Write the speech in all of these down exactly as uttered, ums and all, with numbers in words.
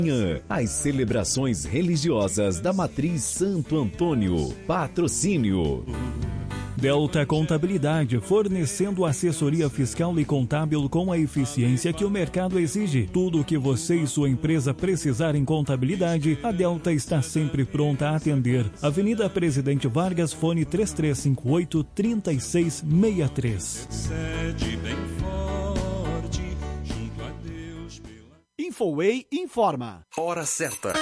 As celebrações religiosas da Matriz Santo Antônio. Patrocínio Delta Contabilidade, fornecendo assessoria fiscal e contábil com a eficiência que o mercado exige. Tudo o que você e sua empresa precisar em contabilidade, a Delta está sempre pronta a atender. Avenida Presidente Vargas, fone três três cinco oito, três seis seis três. Infoway informa. Hora certa.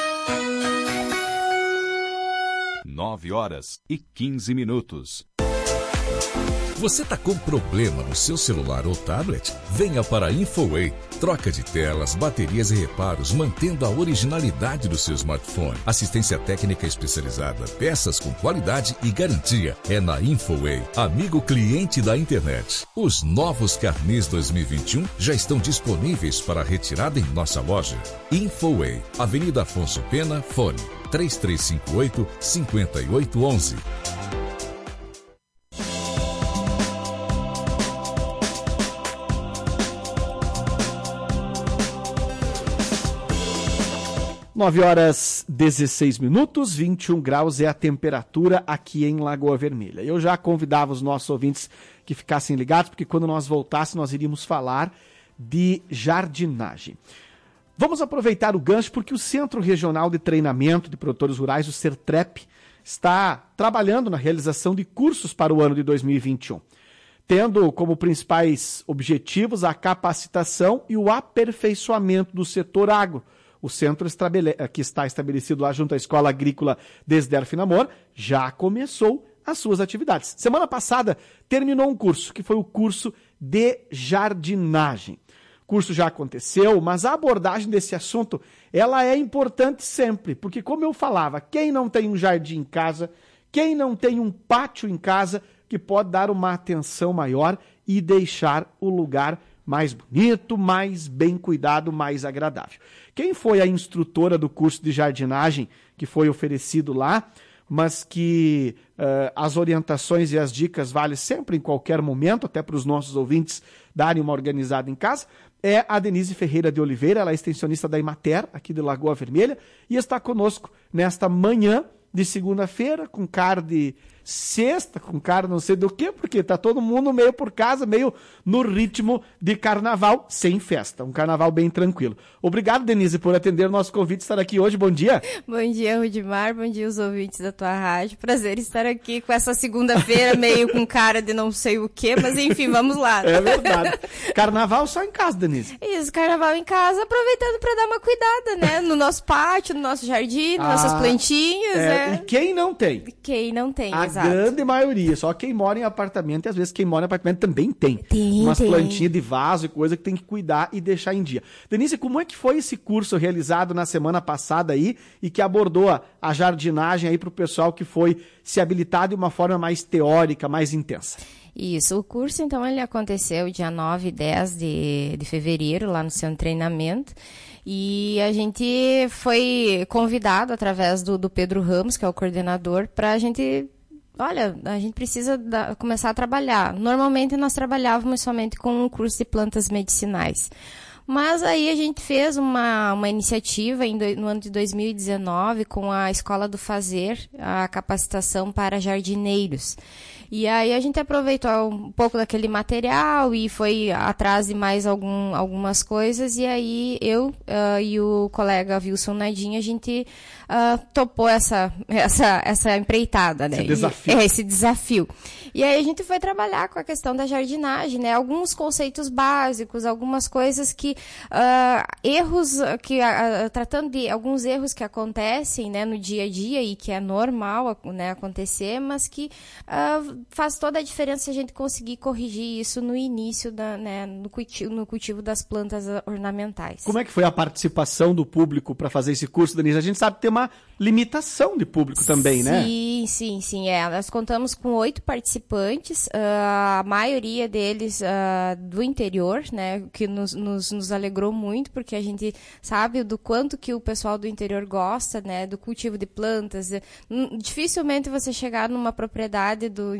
nove horas e quinze minutos. Você está com problema no seu celular ou tablet? Venha para a Infoway. Troca de telas, baterias e reparos, mantendo a originalidade do seu smartphone. Assistência técnica especializada, peças com qualidade e garantia. É na Infoway, amigo cliente da internet. Os novos carnês dois mil e vinte e um já estão disponíveis para retirada em nossa loja. Infoway, Avenida Afonso Pena, fone três três cinco oito, cinco oito um um. nove horas dezesseis minutos, vinte e um graus é a temperatura aqui em Lagoa Vermelha. Eu já convidava os nossos ouvintes que ficassem ligados, porque quando nós voltássemos nós iríamos falar de jardinagem. Vamos aproveitar o gancho porque o Centro Regional de Treinamento de Produtores Rurais, o CERTREP, está trabalhando na realização de cursos para o ano de dois mil e vinte e um, tendo como principais objetivos a capacitação e o aperfeiçoamento do setor agro. O centro estabele... que está estabelecido lá junto à Escola Agrícola Desder-Finamor já começou as suas atividades. Semana passada terminou um curso, que foi o curso de jardinagem. O curso já aconteceu, mas a abordagem desse assunto ela é importante sempre, porque como eu falava, quem não tem um jardim em casa, quem não tem um pátio em casa, que pode dar uma atenção maior e deixar o lugar mais bonito, mais bem cuidado, mais agradável. Quem foi a instrutora do curso de jardinagem que foi oferecido lá, mas que uh, as orientações e as dicas valem sempre em qualquer momento, até para os nossos ouvintes darem uma organizada em casa, é a Denise Ferreira de Oliveira, ela é extensionista da Emater, aqui de Lagoa Vermelha, e está conosco nesta manhã de segunda-feira, com cara de sexta, com cara não sei do que, porque tá todo mundo meio por casa, meio no ritmo de carnaval, sem festa, um carnaval bem tranquilo. Obrigado, Denise, por atender o nosso convite, estar aqui hoje, bom dia. Bom dia, Rudimar, bom dia os ouvintes da tua rádio, prazer estar aqui com essa segunda-feira, meio com cara de não sei o que, mas enfim, vamos lá. É verdade. Carnaval só em casa, Denise. Isso, carnaval em casa, aproveitando para dar uma cuidada, né, no nosso pátio, no nosso jardim, nas ah, nossas plantinhas, é, né. E quem não tem? Quem não tem, a exato. A grande maioria, só quem mora em apartamento, e às vezes quem mora em apartamento também tem. Tem, umas tem. plantinhas de vaso e coisa que tem que cuidar e deixar em dia. Denise, como é que foi esse curso realizado na semana passada aí e que abordou a, a jardinagem aí para o pessoal que foi se habilitar de uma forma mais teórica, mais intensa? Isso, o curso então ele aconteceu dia nove e dez de, de fevereiro lá no centro de treinamento. E a gente foi convidado através do, do Pedro Ramos, que é o coordenador, para a gente, olha, a gente precisa da, começar a trabalhar. Normalmente nós trabalhávamos somente com um curso de plantas medicinais. Mas aí a gente fez uma, uma iniciativa em do, no ano de dois mil e dezenove com a Escola do Fazer, a capacitação para jardineiros. E aí a gente aproveitou um pouco daquele material e foi atrás de mais algum, algumas coisas. E aí eu uh, e o colega Wilson Nadinha, a gente uh, topou essa, essa, essa empreitada, né? Esse desafio. E, é, esse desafio. E aí a gente foi trabalhar com a questão da jardinagem, né? Alguns conceitos básicos, algumas coisas que, uh, erros, que uh, tratando de alguns erros que acontecem, né, no dia a dia e que é normal, né, acontecer, mas que uh, faz toda a diferença se a gente conseguir corrigir isso no início, da, né, no, cultivo, no cultivo das plantas ornamentais. Como é que foi a participação do público para fazer esse curso, Denise? A gente sabe que tem uma limitação de público também, sim, né? Sim, sim, sim. É. Nós contamos com oito participantes, uh, a maioria deles uh, do interior, né, que nos, nos, nos alegrou muito, porque a gente sabe do quanto que o pessoal do interior gosta, né, do cultivo de plantas. Dificilmente você chegar numa propriedade do interior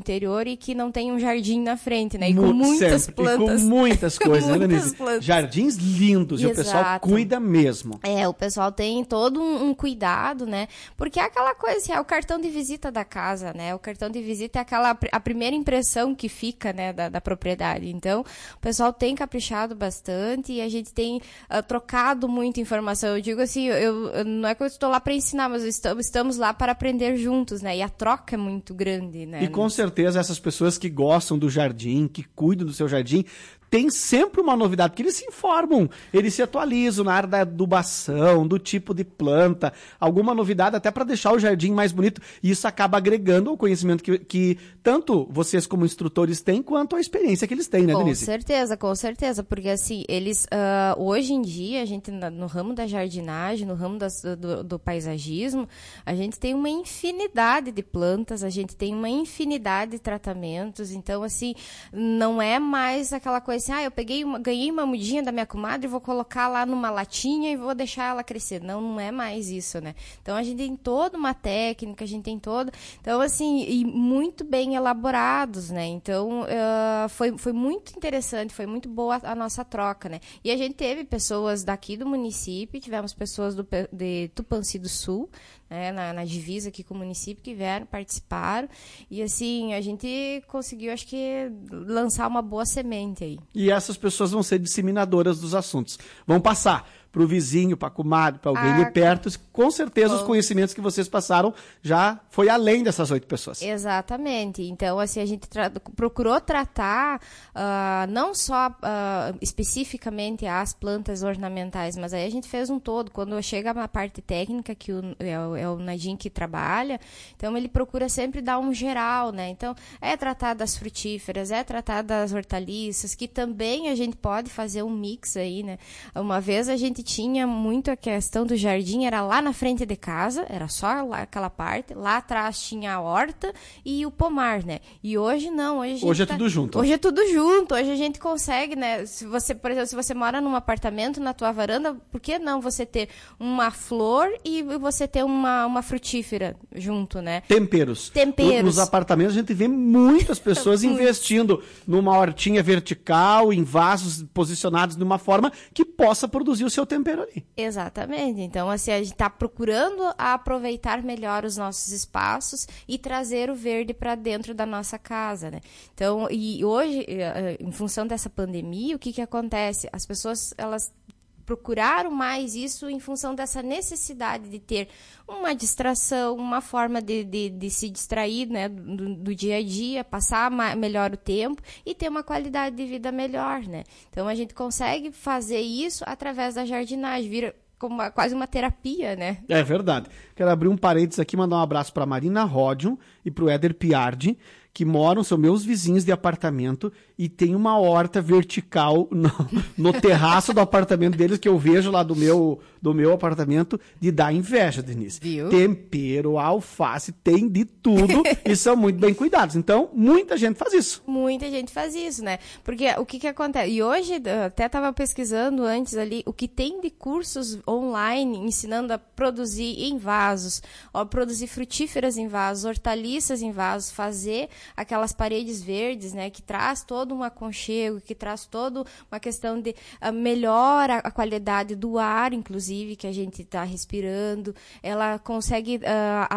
interior e que não tem um jardim na frente, né? E com Mu- muitas sempre. plantas. E com muitas coisas, né, muitas Denise? plantas. Jardins lindos, Exato. e o pessoal cuida mesmo. É, o pessoal tem todo um, um cuidado, né? Porque é aquela coisa, assim, é o cartão de visita da casa, né? O cartão de visita é aquela, a primeira impressão que fica, né, da, da propriedade. Então, o pessoal tem caprichado bastante e a gente tem uh, trocado muita informação. Eu digo assim, eu, eu, não é que eu estou lá para ensinar, mas estamos, estamos lá para aprender juntos, né? E a troca é muito grande, né? E com certeza essas pessoas que gostam do jardim, que cuidam do seu jardim, tem sempre uma novidade, porque eles se informam, eles se atualizam na área da adubação, do tipo de planta, alguma novidade até para deixar o jardim mais bonito. E isso acaba agregando ao conhecimento que, que tanto vocês como instrutores têm, quanto a experiência que eles têm, né, Denise? Com certeza, com certeza, porque assim, eles, uh, hoje em dia, a gente, no ramo da jardinagem, no ramo das, do, do paisagismo, a gente tem uma infinidade de plantas, a gente tem uma infinidade de tratamentos, então assim, não é mais aquela coisa assim, ah, eu peguei uma, ganhei uma mudinha da minha comadre e vou colocar lá numa latinha e vou deixar ela crescer. Não, não é mais isso, né? Então, a gente tem toda uma técnica, a gente tem toda... Então, assim, e muito bem elaborados, né? Então, uh, foi, foi muito interessante, foi muito boa a, a nossa troca, né? E a gente teve pessoas daqui do município, tivemos pessoas do, de Tupanci do Sul, né, na, na divisa aqui com o município, que vieram, participaram, e assim, a gente conseguiu, acho que, lançar uma boa semente aí. E essas pessoas vão ser disseminadoras dos assuntos. Vão passar para o vizinho, para a comadre, para alguém Ah, de perto. Com certeza bom. Os conhecimentos que vocês passaram já foi além dessas oito pessoas. Exatamente. Então, assim, a gente tra- procurou tratar uh, não só uh, especificamente as plantas ornamentais, mas aí a gente fez um todo. Quando chega na parte técnica, que o, é, o, é o Nadim que trabalha, então ele procura sempre dar um geral, né? Então, é tratar das frutíferas, é tratar das hortaliças, que também a gente pode fazer um mix aí, né? Uma vez a gente tinha muito a questão do jardim, era lá na frente de casa, era só lá aquela parte, lá atrás tinha a horta e o pomar, né? E hoje não, hoje a gente Hoje é tá... tudo junto. Hoje é tudo junto, hoje a gente consegue, né? Se você, por exemplo, se você mora num apartamento, na tua varanda, por que não você ter uma flor e você ter uma, uma frutífera junto, né? Temperos. Temperos. Nos apartamentos a gente vê muitas pessoas investindo numa hortinha vertical, em vasos posicionados de uma forma que possa produzir o seu tempero ali. Exatamente. Então, assim, a gente está procurando aproveitar melhor os nossos espaços e trazer o verde para dentro da nossa casa, né? Então, e hoje, em função dessa pandemia, o que que acontece? As pessoas, elas procuraram mais isso em função dessa necessidade de ter uma distração, uma forma de, de, de se distrair, né, do, do dia a dia, passar ma- melhor o tempo e ter uma qualidade de vida melhor, né? Então, a gente consegue fazer isso através da jardinagem, vira como uma, quase uma terapia, né? É verdade. Quero abrir um parênteses aqui, mandar um abraço para Marina Ródion e para o Éder Piardi, que moram, são meus vizinhos de apartamento e tem uma horta vertical no, no terraço do apartamento deles, que eu vejo lá do meu, do meu apartamento, de dar inveja, Denise. Viu? Tempero, alface, tem de tudo e são muito bem cuidados. Então, muita gente faz isso. Muita gente faz isso, né? Porque o que que acontece? E hoje, eu até estava pesquisando antes ali, o que tem de cursos online ensinando a produzir em vasos, ó, produzir frutíferas em vasos, hortaliças em vasos, fazer aquelas paredes verdes, né? Que traz todo um aconchego, que traz toda uma questão de uh, melhora a qualidade do ar, inclusive, que a gente está respirando. Ela consegue uh,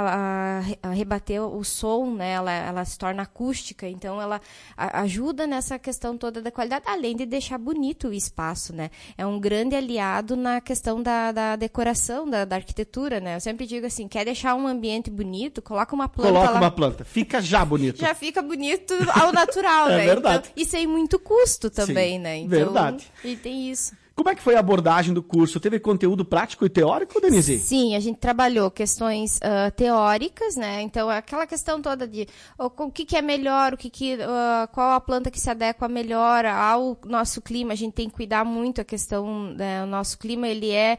a, a, a rebater o som, né? Ela, ela se torna acústica, então ela a, ajuda nessa questão toda da qualidade, além de deixar bonito o espaço, né? É um grande aliado na questão da, da decoração, da, da arquitetura, né? Eu sempre digo assim, quer deixar um ambiente bonito, coloca uma planta Coloca lá. uma planta, fica já bonito. Já fica bonito ao natural, É né? verdade. Então, e sem muito custo também, Sim, né? Então, verdade. E tem isso. Como é que foi a abordagem do curso? Teve conteúdo prático e teórico, Denise? Sim, a gente trabalhou questões uh, teóricas, né? Então, aquela questão toda de o, o que, que é melhor, o que que, uh, qual a planta que se adequa melhor ao nosso clima. A gente tem que cuidar muito a questão, né? O nosso clima, ele é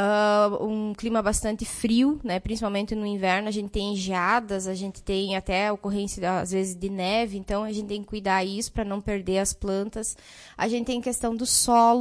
uh, um clima bastante frio, né? Principalmente no inverno. A gente tem geadas, a gente tem até ocorrência, às vezes, de neve. Então, a gente tem que cuidar isso para não perder as plantas. A gente tem questão do solo,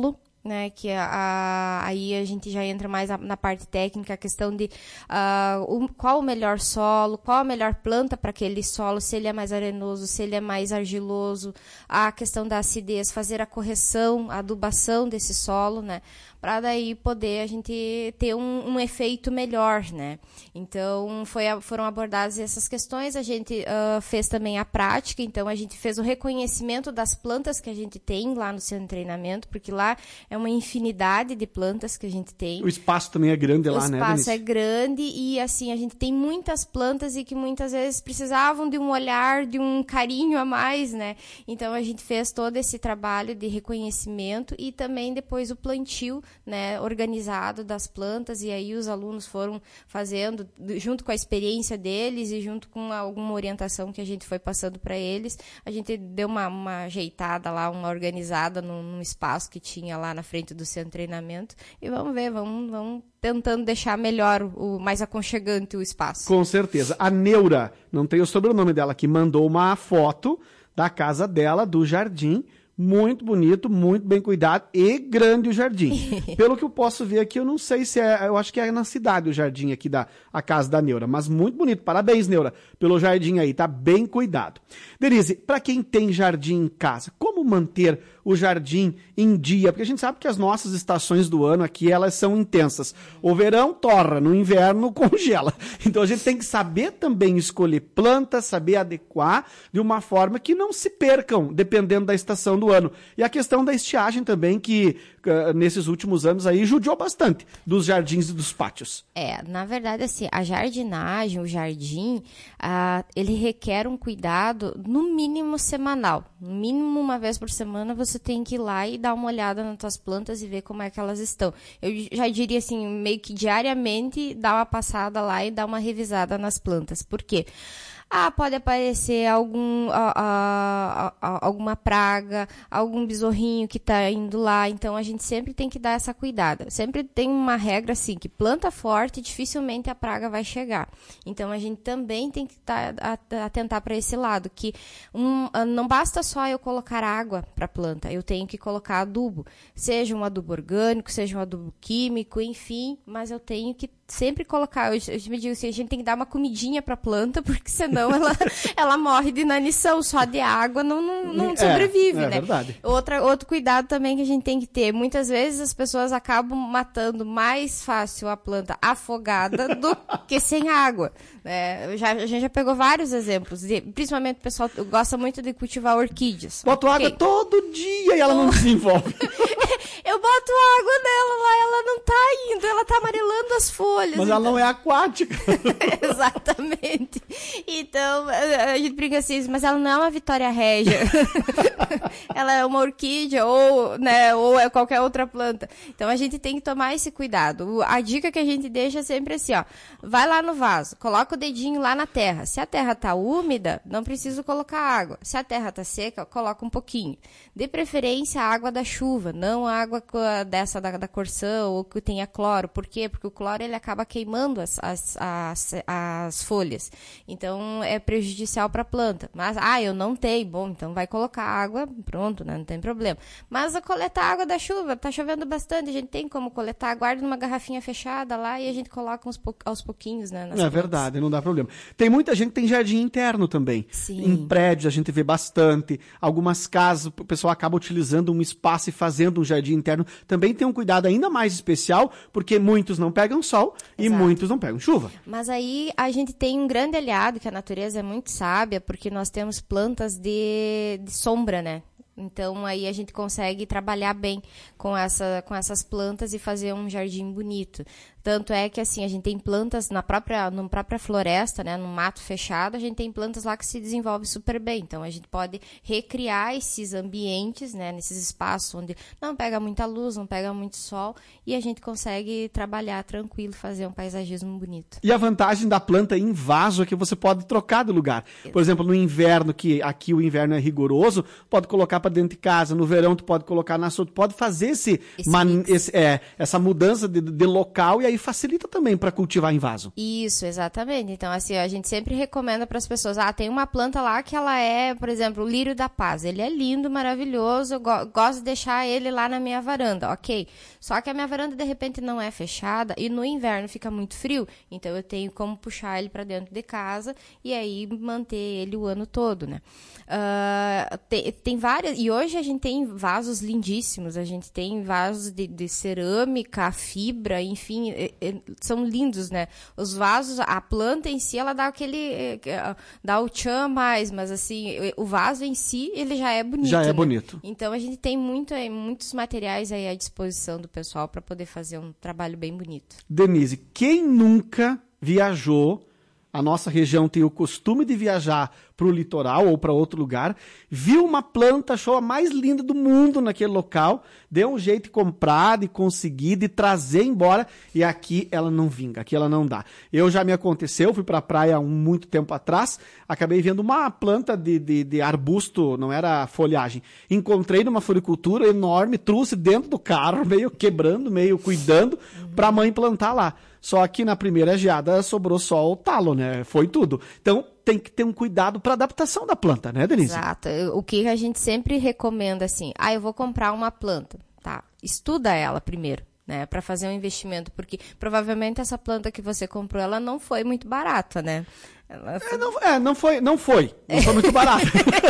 né, que a, a, aí a gente já entra mais na, na parte técnica, a questão de uh, o, qual o melhor solo, qual a melhor planta para aquele solo, se ele é mais arenoso, se ele é mais argiloso, a questão da acidez, fazer a correção, a adubação desse solo, né, para daí poder a gente ter um, um efeito melhor, né. Então, foi, foram abordadas essas questões, a gente uh, fez também a prática, então a gente fez o reconhecimento das plantas que a gente tem lá no centro de treinamento, porque lá é uma infinidade de plantas que a gente tem. O espaço também é grande lá, né, O espaço Denise? é grande e, assim, a gente tem muitas plantas e que muitas vezes precisavam de um olhar, de um carinho a mais, né. Então, a gente fez todo esse trabalho de reconhecimento e também depois o plantio, né, organizado das plantas, e aí os alunos foram fazendo, junto com a experiência deles e junto com alguma orientação que a gente foi passando para eles, a gente deu uma, uma ajeitada lá, uma organizada num, num espaço que tinha lá na frente do centro de treinamento, e vamos ver, vamos, vamos tentando deixar melhor, o mais aconchegante o espaço. Com certeza. A Neura, não tem o sobrenome dela aqui, mandou uma foto da casa dela, do jardim. Muito bonito, muito bem cuidado e grande o jardim. Pelo que eu posso ver aqui, eu não sei se é, eu acho que é na cidade o jardim aqui da a casa da Neura, mas muito bonito. Parabéns, Neura, pelo jardim aí, tá bem cuidado. Denise, para quem tem jardim em casa, como manter o jardim em dia? Porque a gente sabe que as nossas estações do ano aqui, elas são intensas. O verão torra, no inverno congela. Então a gente tem que saber também escolher plantas, saber adequar de uma forma que não se percam, dependendo da estação do ano. E a questão da estiagem também, que uh, nesses últimos anos aí judiou bastante dos jardins e dos pátios. É, na verdade, assim, a jardinagem, o jardim, uh, ele requer um cuidado, no mínimo, semanal. No mínimo, uma vez por semana, você tem que ir lá e dar uma olhada nas tuas plantas e ver como é que elas estão. Eu já diria, assim, meio que diariamente, dar uma passada lá e dar uma revisada nas plantas. Por quê? Ah, pode aparecer algum, a, a, a, alguma praga, algum besorrinho que está indo lá, então a gente sempre tem que dar essa cuidada. Sempre tem uma regra assim, que planta forte, dificilmente a praga vai chegar. Então a gente também tem que tá, atentar para esse lado, que um, não basta só eu colocar água para a planta, eu tenho que colocar adubo, seja um adubo orgânico, seja um adubo químico, enfim, mas eu tenho que sempre colocar, eu, eu me digo assim, a gente tem que dar uma comidinha para a planta, porque senão Não, ela, ela morre de inanição, só de água não, não, não sobrevive, é, é né? Verdade. Outra, outro cuidado também que a gente tem que ter, muitas vezes as pessoas acabam matando mais fácil a planta afogada do que sem água, né? Já, a gente já pegou vários exemplos, de, principalmente o pessoal gosta muito de cultivar orquídeas. Bota okay. água todo dia e ela não desenvolve. Eu boto água nela lá, ela não tá indo, ela tá amarelando as folhas. Mas então... ela não é aquática. Exatamente. Então, a gente brinca assim, mas ela não é uma Vitória Régia. Ela é uma orquídea ou, né, ou é qualquer outra planta. Então, a gente tem que tomar esse cuidado. A dica que a gente deixa é sempre assim, ó, vai lá no vaso, coloca o dedinho lá na terra. Se a terra tá úmida, não precisa colocar água. Se a terra tá seca, coloca um pouquinho. De preferência, a água da chuva, não a água dessa da, da corção ou que tenha cloro. Por quê? Porque o cloro ele acaba queimando as, as, as, as folhas. Então, é prejudicial para a planta. Mas, ah, eu não tenho. Bom, então vai colocar água, pronto, né? Não tem problema. Mas a coletar água da chuva, tá chovendo bastante, a gente tem como coletar, guarda numa garrafinha fechada lá e a gente coloca uns pou, aos pouquinhos, né? Nas é plantas. Verdade, não dá problema. Tem muita gente que tem jardim interno também. Sim. Em prédios a gente vê bastante. Algumas casas, o pessoal acaba utilizando um espaço e fazendo um jardim interno. Também tem um cuidado ainda mais especial, porque muitos não pegam sol e Exato. Muitos não pegam chuva. Mas aí a gente tem um grande aliado, que a natureza é muito sábia, porque nós temos plantas de, de sombra, né? Então, aí a gente consegue trabalhar bem com, essa, com essas plantas e fazer um jardim bonito. Tanto é que, assim, a gente tem plantas na própria, na própria floresta, né, no mato fechado, a gente tem plantas lá que se desenvolvem super bem. Então, a gente pode recriar esses ambientes, né, nesses espaços onde não pega muita luz, não pega muito sol, e a gente consegue trabalhar tranquilo, fazer um paisagismo bonito. E a vantagem da planta em vaso é que você pode trocar de lugar. Por exemplo, no inverno, que aqui o inverno é rigoroso, pode colocar para dentro de casa. No verão, tu pode colocar na sua, tu pode fazer esse, esse man, esse, é, essa mudança de, de local e aí aí facilita também para cultivar em vaso. Isso, exatamente. Então, assim, a gente sempre recomenda para as pessoas, ah, tem uma planta lá que ela é, por exemplo, o lírio da paz. Ele é lindo, maravilhoso, eu go- gosto de deixar ele lá na minha varanda, ok. Só que a minha varanda, de repente, não é fechada e no inverno fica muito frio, então eu tenho como puxar ele para dentro de casa e aí manter ele o ano todo, né? Uh, tem, tem várias, e hoje a gente tem vasos lindíssimos, a gente tem vasos de, de cerâmica, fibra, enfim, é, é, são lindos, né? Os vasos, a planta em si, ela dá aquele, é, dá o tchan mais, mas assim, o vaso em si, ele já é bonito. Já é né? bonito. Então a gente tem muito, é, muitos materiais aí à disposição do pessoal para poder fazer um trabalho bem bonito. Denise, quem nunca viajou, a nossa região tem o costume de viajar para o litoral ou para outro lugar, viu uma planta, achou a mais linda do mundo naquele local, deu um jeito de comprar, de conseguir, de trazer embora, e aqui ela não vinga, aqui ela não dá. Eu já me aconteceu, fui para a praia há muito tempo atrás, acabei vendo uma planta de, de, de arbusto, não era folhagem, encontrei numa floricultura enorme, trouxe dentro do carro, meio quebrando, meio cuidando, para a mãe plantar lá. Só que na primeira geada sobrou só o talo, né? Foi tudo. Então tem que ter um cuidado para adaptação da planta, né, Denise? Exato. O que a gente sempre recomenda assim, ah, eu vou comprar uma planta, tá? Estuda ela primeiro, né, para fazer um investimento, porque provavelmente essa planta que você comprou, ela não foi muito barata, né? Ela foi... É, não, é, não foi, não foi, não foi muito barato.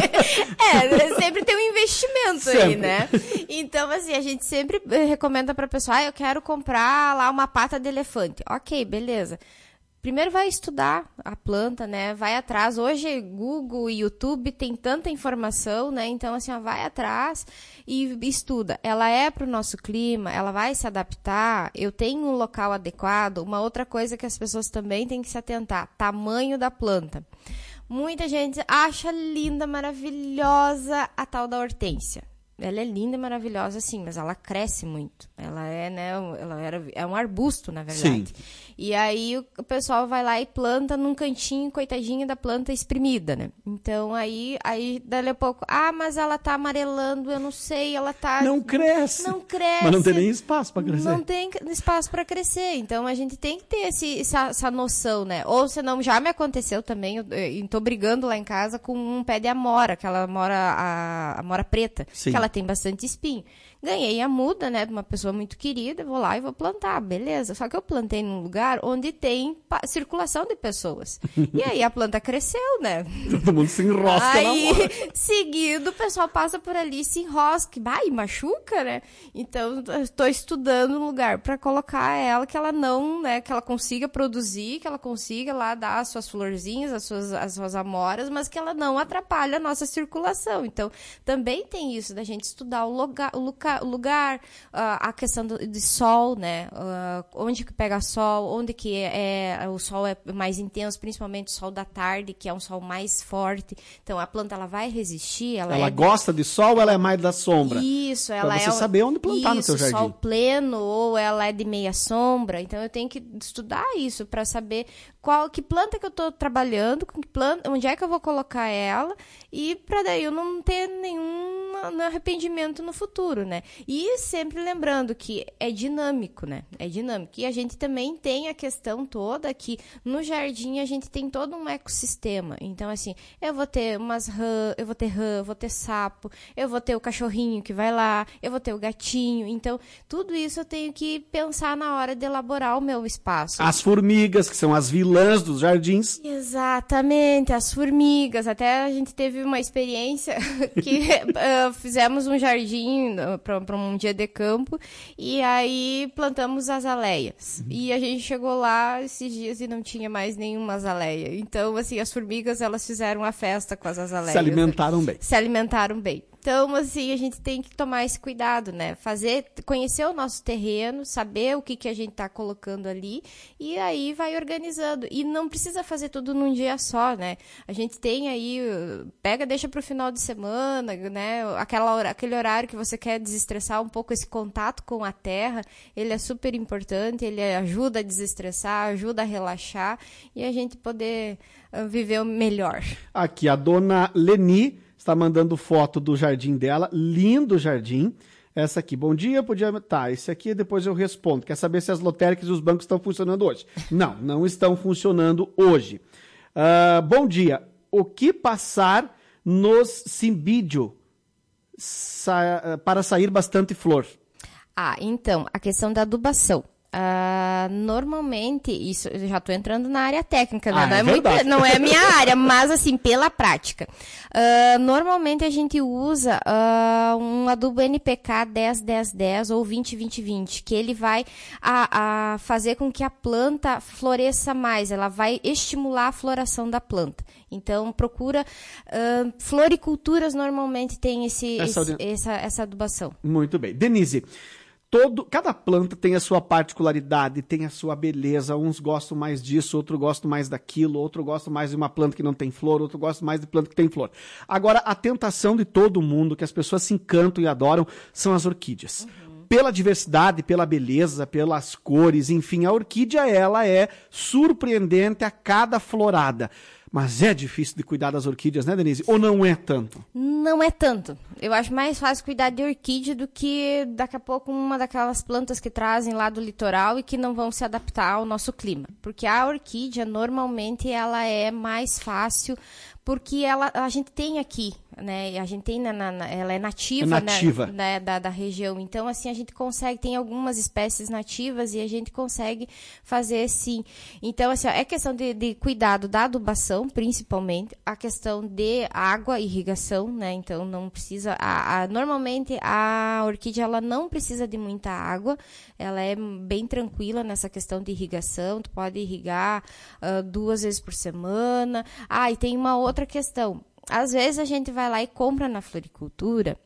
É, sempre tem um investimento sempre. aí, né? Então, assim, a gente sempre recomenda pra pessoa, ah, eu quero comprar lá uma pata de elefante. Ok, beleza. Primeiro vai estudar a planta, né? Vai atrás. Hoje, Google e YouTube tem tanta informação, né? Então, assim, ó, vai atrás e estuda. Ela é para o nosso clima, ela vai se adaptar, eu tenho um local adequado. Uma outra coisa que as pessoas também têm que se atentar, tamanho da planta. Muita gente acha linda, maravilhosa a tal da hortênsia. Ela é linda e maravilhosa, sim, mas ela cresce muito. Ela é, né, ela era, é um arbusto, na verdade. Sim. E aí o, o pessoal vai lá e planta num cantinho, coitadinha da planta espremida, né? Então aí, aí dali a pouco, ah, mas ela tá amarelando, eu não sei, ela tá... Não cresce. Não cresce. Mas não tem nem espaço para crescer. Não tem espaço para crescer. Então a gente tem que ter esse, essa, essa noção, né? Ou senão, já me aconteceu também, eu, eu tô brigando lá em casa com um pé de amora, aquela amora, a, a amora preta, Sim. que ela tem bastante espinho. Ganhei a muda, né, de uma pessoa muito querida, vou lá e vou plantar, beleza. Só que eu plantei num lugar onde tem circulação de pessoas. E aí a planta cresceu, né? Todo mundo se enrosca aí, na mão. Seguido, o pessoal passa por ali e se enrosca. Vai, machuca, né? Então, estou estudando um lugar para colocar ela, que ela não, né, que ela consiga produzir, que ela consiga lá dar as suas florzinhas, as suas, as suas amoras, mas que ela não atrapalhe a nossa circulação. Então, também tem isso da gente estudar o lugar, o lugar, o lugar uh, a questão do, de sol, né? Uh, onde que pega sol, onde que é, é, o sol é mais intenso, principalmente o sol da tarde, que é um sol mais forte. Então, a planta ela vai resistir. Ela, ela é gosta de sol ou ela é mais da sombra? Isso, ela pra você é... saber onde plantar isso, no seu jardim. Sol pleno ou ela é de meia sombra. Então, eu tenho que estudar isso para saber qual, que planta que eu estou trabalhando, com que planta, onde é que eu vou colocar ela e para daí eu não ter nenhum arrependimento no futuro, né? E sempre lembrando que é dinâmico, né? É dinâmico. E a gente também tem a questão toda que no jardim a gente tem todo um ecossistema. Então, assim, eu vou ter umas rã, eu vou ter rã, eu vou ter sapo, eu vou ter o cachorrinho que vai lá, eu vou ter o gatinho. Então, tudo isso eu tenho que pensar na hora de elaborar o meu espaço. As formigas, que são as vilãs dos jardins. Exatamente, as formigas. Até a gente teve uma experiência que uh, fizemos um jardim uh, para um dia de campo e aí plantamos azaleias. Uhum. E a gente chegou lá esses dias e não tinha mais nenhuma azaleia. Então, assim, as formigas, elas fizeram a festa com as azaleias. Se alimentaram né? bem. Se alimentaram bem. Então, assim, a gente tem que tomar esse cuidado, né? Fazer, conhecer o nosso terreno, saber o que, que a gente está colocando ali e aí vai organizando. E não precisa fazer tudo num dia só, né? A gente tem aí, pega, deixa para o final de semana, né? Aquela hora, aquele horário que você quer desestressar um pouco, esse contato com a terra, ele é super importante, ele ajuda a desestressar, ajuda a relaxar e a gente poder uh, viver melhor. Aqui, a dona Leni está mandando foto do jardim dela, lindo jardim. Essa aqui, bom dia, podia... Tá, esse aqui depois eu respondo. Quer saber se as lotéricas e os bancos estão funcionando hoje? Não, não estão funcionando hoje. Uh, bom dia. O que passar nos Simbídio sa... para sair bastante flor? Ah, então, a questão da adubação. Uh, normalmente, isso eu já estou entrando na área técnica, né? Ah, não, é é muito, não é a minha área, mas assim, pela prática. Uh, normalmente a gente usa uh, um adubo N P K dez dez dez ou vinte vinte vinte, que ele vai a, a fazer com que a planta floresça mais, ela vai estimular a floração da planta. Então, procura... Uh, floriculturas normalmente tem esse, essa, esse, essa, essa adubação. Muito bem. Denise... Todo, cada planta tem a sua particularidade, tem a sua beleza. Uns gostam mais disso, outro gosta mais daquilo, outro gosta mais de uma planta que não tem flor, outro gosta mais de planta que tem flor. Agora, a tentação de todo mundo, que as pessoas se encantam e adoram, são as orquídeas. Uhum. Pela diversidade, pela beleza, pelas cores, enfim, a orquídea ela é surpreendente a cada florada. Mas é difícil de cuidar das orquídeas, né, Denise? Ou não é tanto? Não é tanto. Eu acho mais fácil cuidar de orquídea do que, daqui a pouco, uma daquelas plantas que trazem lá do litoral e que não vão se adaptar ao nosso clima. Porque a orquídea, normalmente, ela é mais fácil, porque ela, a gente tem aqui, né? A gente tem, na, na, ela é nativa, é nativa. Né, né, da, da região. Então, assim, a gente consegue, tem algumas espécies nativas e a gente consegue fazer, sim. Então, assim, ó, é questão de, de cuidado da adubação, principalmente, a questão de água, irrigação, né? Então, não precisa... A, a, normalmente, a orquídea, ela não precisa de muita água, ela é bem tranquila nessa questão de irrigação, tu pode irrigar uh, duas vezes por semana. Ah, e tem uma outra questão. Às vezes, a gente vai lá e compra na floricultura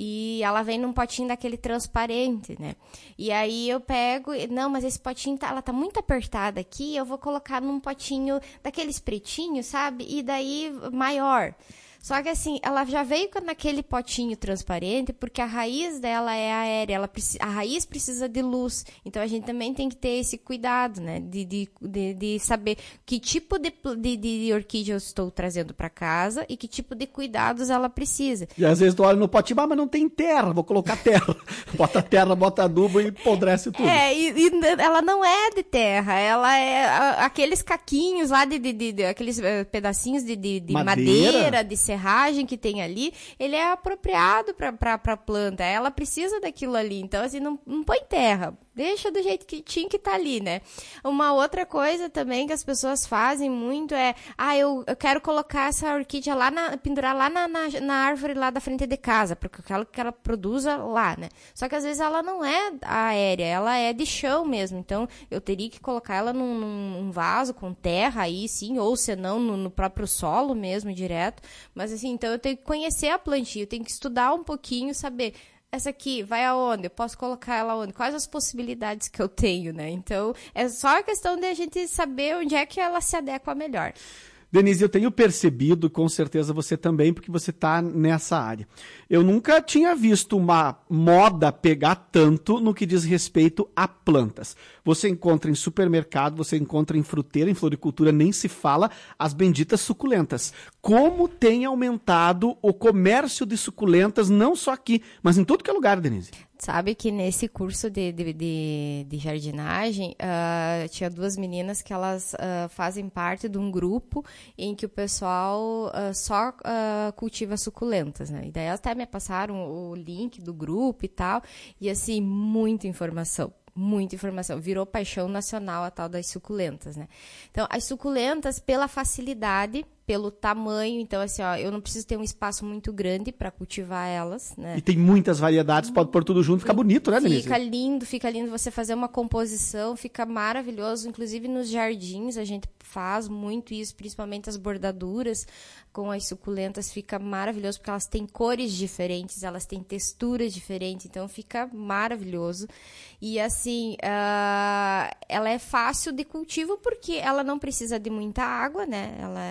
e ela vem num potinho daquele transparente, né? E aí eu pego... Não, mas esse potinho, tá, ela tá muito apertada aqui, eu vou colocar num potinho daqueles pretinhos, sabe? E daí, maior. Só que assim, ela já veio naquele potinho transparente porque a raiz dela é aérea, ela, a raiz precisa de luz. Então, a gente também tem que ter esse cuidado, né? De, de, de, de saber que tipo de, de, de orquídea eu estou trazendo para casa e que tipo de cuidados ela precisa. E às vezes tu olha no potinho, ah, mas não tem terra, vou colocar terra. Bota terra, bota adubo e apodrece tudo. É, e, e ela não é de terra, ela é a, aqueles caquinhos lá, de, de, de, de aqueles pedacinhos de, de, de madeira, madeira de serragem que tem ali, ele é apropriado para a planta, ela precisa daquilo ali, então assim, não, não põe terra, deixa do jeito que tinha que estar tá ali, né? Uma outra coisa também que as pessoas fazem muito é, ah, eu, eu quero colocar essa orquídea lá, na, pendurar lá na, na, na árvore lá da frente de casa, porque eu quero que ela produza lá, né? Só que às vezes ela não é aérea, ela é de chão mesmo, então eu teria que colocar ela num, num vaso com terra aí, sim, ou senão no, no próprio solo mesmo, direto. Mas assim, então eu tenho que conhecer a plantinha, eu tenho que estudar um pouquinho, saber, essa aqui vai aonde? Eu posso colocar ela aonde? Quais as possibilidades que eu tenho, né? Então, é só a questão de a gente saber onde é que ela se adequa melhor. Denise, eu tenho percebido, com certeza você também, porque você está nessa área. Eu nunca tinha visto uma moda pegar tanto no que diz respeito a plantas. Você encontra em supermercado, você encontra em fruteira, em floricultura, nem se fala, as benditas suculentas. Como tem aumentado o comércio de suculentas, não só aqui, mas em todo que é lugar, Denise. Sabe que nesse curso de, de, de, de jardinagem, uh, tinha duas meninas que elas uh, fazem parte de um grupo em que o pessoal uh, só uh, cultiva suculentas, né? E daí elas até me passaram o link do grupo e tal, e assim, muita informação. Muita informação. Virou paixão nacional a tal das suculentas, né? Então, as suculentas, pela facilidade, pelo tamanho, então assim, ó, eu não preciso ter um espaço muito grande para cultivar elas, né? E tem muitas variedades, pode pôr tudo junto, fica bonito, né, Denise? Fica lindo, fica lindo você fazer uma composição, fica maravilhoso, inclusive nos jardins a gente faz muito isso, principalmente as bordaduras com as suculentas, fica maravilhoso, porque elas têm cores diferentes, elas têm texturas diferentes, então fica maravilhoso. E assim, uh, ela é fácil de cultivo porque ela não precisa de muita água, né? Ela, ela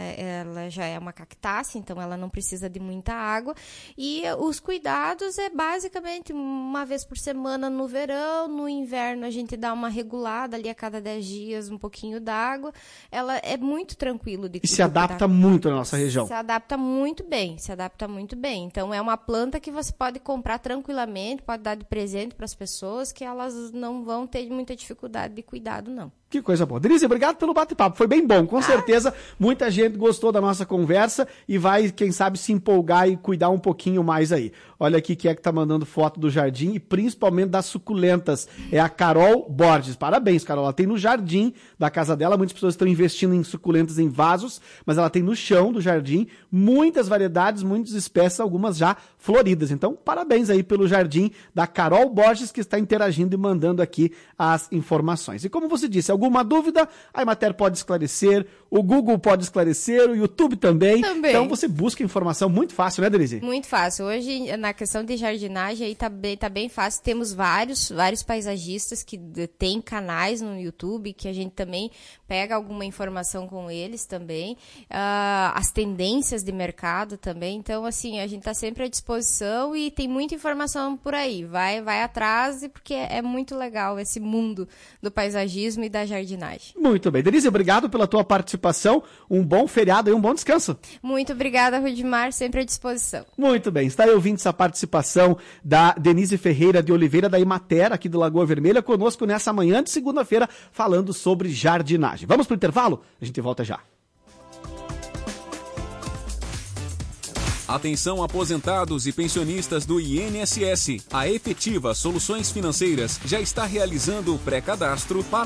ela já é uma cactácea, então ela não precisa de muita água. E os cuidados é basicamente uma vez por semana no verão, no inverno a gente dá uma regulada ali a cada dez dias, um pouquinho d'água. Ela é muito tranquilo de E se adapta muito na nossa região. Se adapta muito bem, se adapta muito bem. Então é uma planta que você pode comprar tranquilamente, pode dar de presente para as pessoas, que elas não vão ter muita dificuldade de cuidado, não. Que coisa boa. Denise, obrigado pelo bate-papo. Foi bem bom. Com ah. certeza, muita gente gostou da nossa conversa e vai, quem sabe, se empolgar e cuidar um pouquinho mais aí. Olha aqui quem é que tá mandando foto do jardim e principalmente das suculentas. É a Carol Borges. Parabéns, Carol. Ela tem no jardim da casa dela. Muitas pessoas estão investindo em suculentas em vasos, mas ela tem no chão do jardim muitas variedades, muitas espécies, algumas já floridas. Então, parabéns aí pelo jardim da Carol Borges, que está interagindo e mandando aqui as informações. E como você disse, alguma dúvida, a Emater pode esclarecer, o Google pode esclarecer, o YouTube também. também. Então você busca informação muito fácil, né, Denise? Muito fácil. Hoje, na questão de jardinagem, aí tá bem, tá bem fácil. Temos vários, vários paisagistas que têm canais no YouTube, que a gente também pega alguma informação com eles também. Uh, as tendências de mercado também. Então, assim, a gente tá sempre à disposição e tem muita informação por aí. Vai, vai atrás, porque é muito legal esse mundo do paisagismo e da jardinagem. Muito bem. Denise, obrigado pela tua participação. Um bom feriado e um bom descanso. Muito obrigada, Rudimar, sempre à disposição. Muito bem. Está aí ouvindo essa participação da Denise Ferreira de Oliveira, da Emater, aqui do Lagoa Vermelha, conosco nessa manhã de segunda-feira, falando sobre jardinagem. Vamos para o intervalo? A gente volta já. Atenção aposentados e pensionistas do I N S S. A Efetiva Soluções Financeiras já está realizando o pré-cadastro para